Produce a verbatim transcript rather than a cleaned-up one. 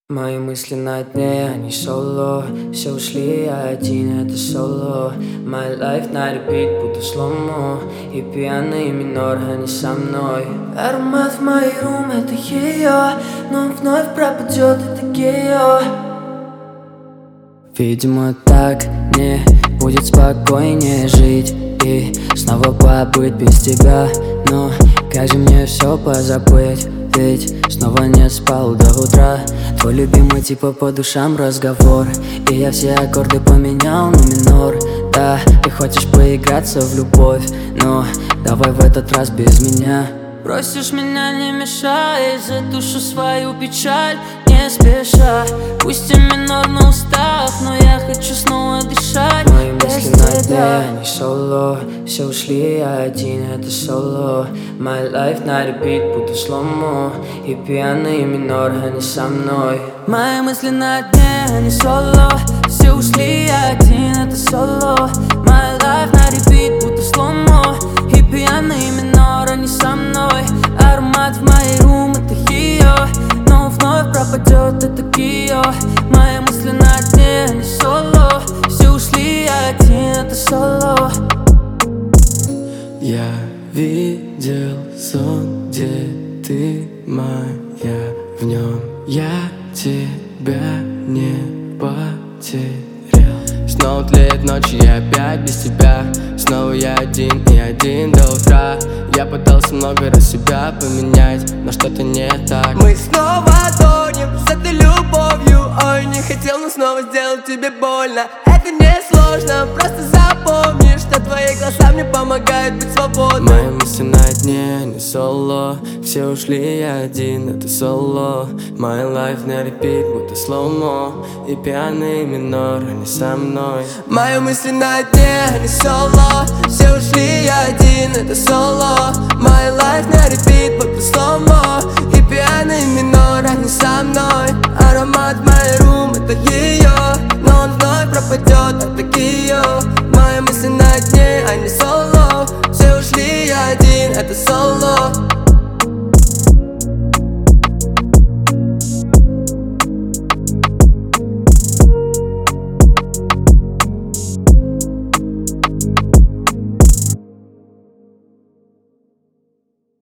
Мои мысли на дне, они соло. Все ушли, я один, это соло. My life на репит, будто сломо. И пьяный минор, они со мной. Аромат в моей рум, это ее. Но он вновь пропадет, это гео. Видимо, так мне будет спокойнее жить и снова побыть без тебя. Но как же мне все позабыть? Ведь снова не спал до утра. Твой любимый типа по душам разговор. И я все аккорды поменял на минор. Да, ты хочешь поиграться в любовь, но давай в этот раз без меня. Просишь меня не мешай, затушу свою печаль не спеша. Пусть и минор на устах, но я хочу снова дышать. Мои мысли на дне, они соло. Все ушли, я один, это соло. My life на репит, будто сломо. И пьяный минор, они со мной. Мои мысли на дне, они соло. Все ушли, я один, это соло. My life на репит, будто сломо. И пьяный минор, они со мной. Аромат в моей рум, это ее. Но вновь пропадет, это гео. Мои мысли на дне, они соло. Все ушли, я один, это соло. Я видел сон, где ты моя. В нем я тебя не потерял. Снова тлеет ночь, и опять без тебя. Снова я один и один до утра. Я пытался много раз себя поменять, но что-то не так. Мы снова тонем с этой любовью. Ой, не хотел, но снова сделал тебе больно. Это не сложно, просто запомни, что твои глаза мне помогают быть свободным. Мои мысли на дне, не соло. Все ушли, я один, это соло. My life на репит, будто слоумо. И пьяный минор, они со мной. Мои мысли на дне, не соло. Все ушли, я один, это соло. My life на репит, будто слоумо. И пьяный минор, они со мной. Аромат в моей рум, это ее. Но он вновь пропадет, это